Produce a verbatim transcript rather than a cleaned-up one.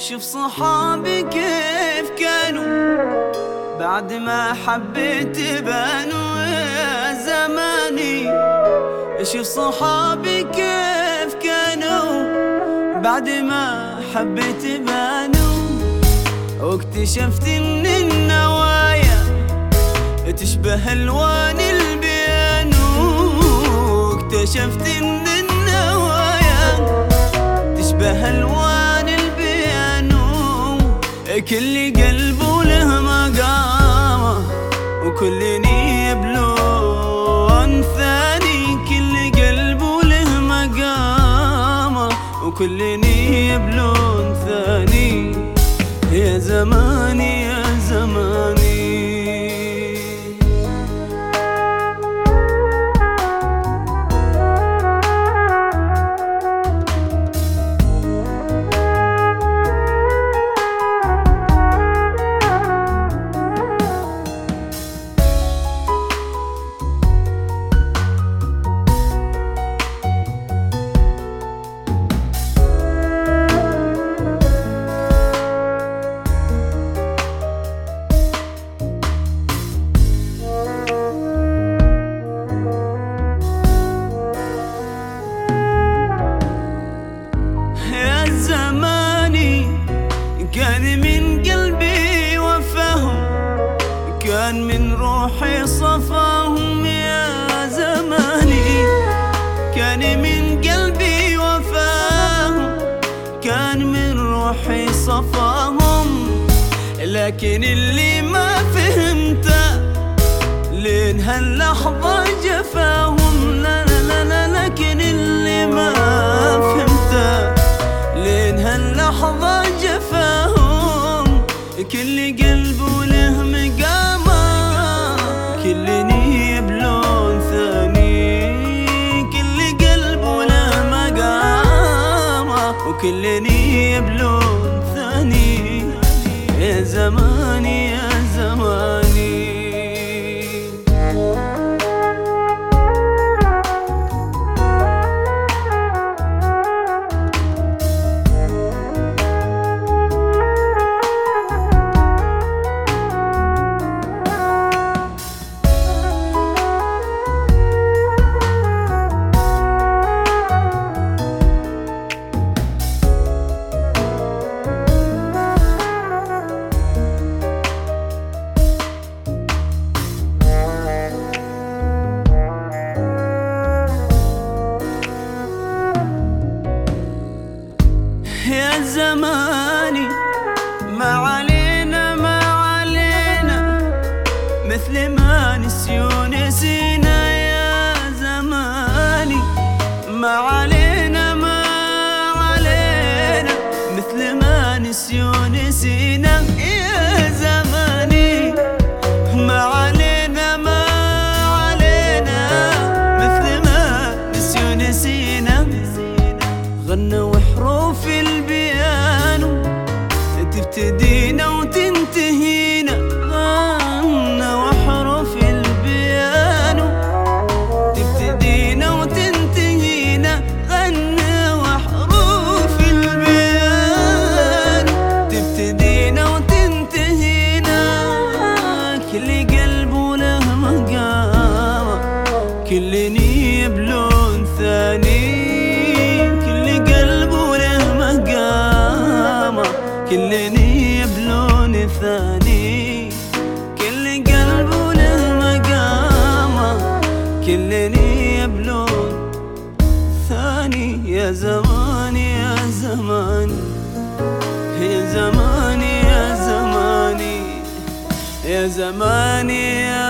شوف صحابي كيف كانوا بعد ما حبيت بانوا يا زماني. شوف صحابي كيف كانوا بعد ما حبيت بانوا، واكتشفت ان النوايا تشبه الوان البيانو. اكتشفت ان النوايا تشبه الوان البيانو. كل قلبه له مقامه وكل نيب لون ثاني. كل قلبه له مقامه وكل نيب لون ثاني. يا زماني يا زماني كان من قلبي وفاهم، كان من روحي صفاهم. يا زماني كان من قلبي وفاهم، كان من روحي صفاهم. لكن اللي ما فهمته لين هاللحظة جفاهم. لا لا لا لكن اللي ما فهمته لين هاللحظة جفاهم. كل قلبه له مقامه، كل نيب لون ثاني. كل قلبه له مقامه وكل نيب لون ثاني. يا زماني يا زماني يا زماني ما علينا ما علينا مثل ما نسيوا نسينا. يا زماني ما علينا ما علينا مثل ما نسيوا نسينا. يا زماني ما علينا ما علينا مثل ما نسيوا نسينا. غنوا حروف البيانو تبتدينا وتنتهينا. غنوا حروف البيانو تبتدينا وتنتهينا. غنوا حروف البيانو تبتدينا وتنتهينا. كل قلبه له مقامه، كل نيب لون ثاني. كل نيب لون ثاني. كل قلبه له مقامه كل نيب لون ثاني. يا زماني يا زماني يا زماني يا زماني يا زماني يا